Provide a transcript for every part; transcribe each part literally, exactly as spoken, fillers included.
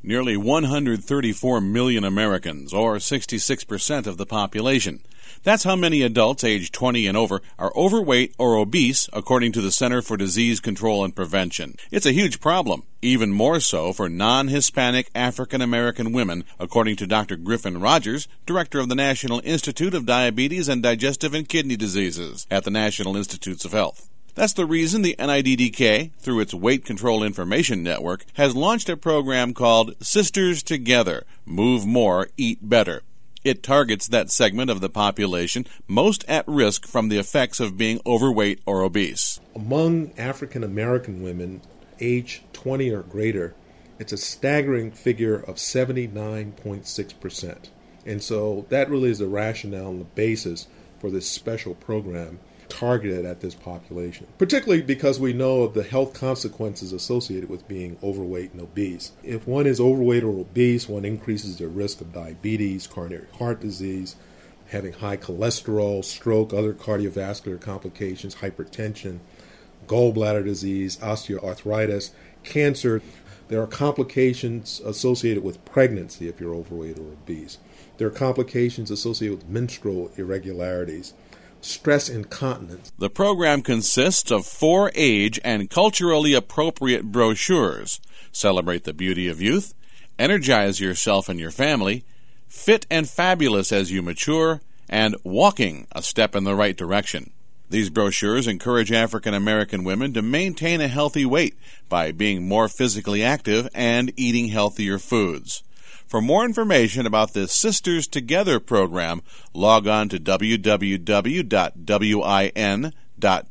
Nearly one hundred thirty-four million Americans, or sixty-six percent of the population. That's how many adults aged twenty and over are overweight or obese, according to the Center for Disease Control and Prevention. It's a huge problem, even more so for non-Hispanic African American women, according to Doctor Griffin Rogers, director of the National Institute of Diabetes and Digestive and Kidney Diseases at the National Institutes of Health. That's the reason the N I D D K, through its Weight Control Information Network, has launched a program called Sisters Together, Move More, Eat Better. It targets that segment of the population most at risk from the effects of being overweight or obese. Among African American women age twenty or greater, it's a staggering figure of seventy-nine point six percent. And so that really is the rationale and the basis for this special program targeted at this population, particularly because we know of the health consequences associated with being overweight and obese. If one is overweight or obese, one increases their risk of diabetes, coronary heart disease, having high cholesterol, stroke, other cardiovascular complications, hypertension, gallbladder disease, osteoarthritis, cancer. There are complications associated with pregnancy if you're overweight or obese. There are complications associated with menstrual irregularities, stress incontinence. The program consists of four age and culturally appropriate brochures: Celebrate the Beauty of Youth, Energize Yourself and Your Family, Fit and Fabulous as You Mature, and Walking, a Step in the Right Direction. These brochures encourage African American women to maintain a healthy weight by being more physically active and eating healthier foods. For more information about this Sisters Together program, log on to w w w dot win dot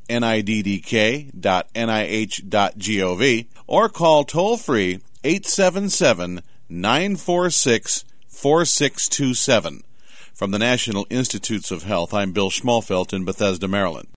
niddk dot n i h dot gov or call toll-free eight seven seven, nine four six, four six two seven. From the National Institutes of Health, I'm Bill Schmalfelt in Bethesda, Maryland.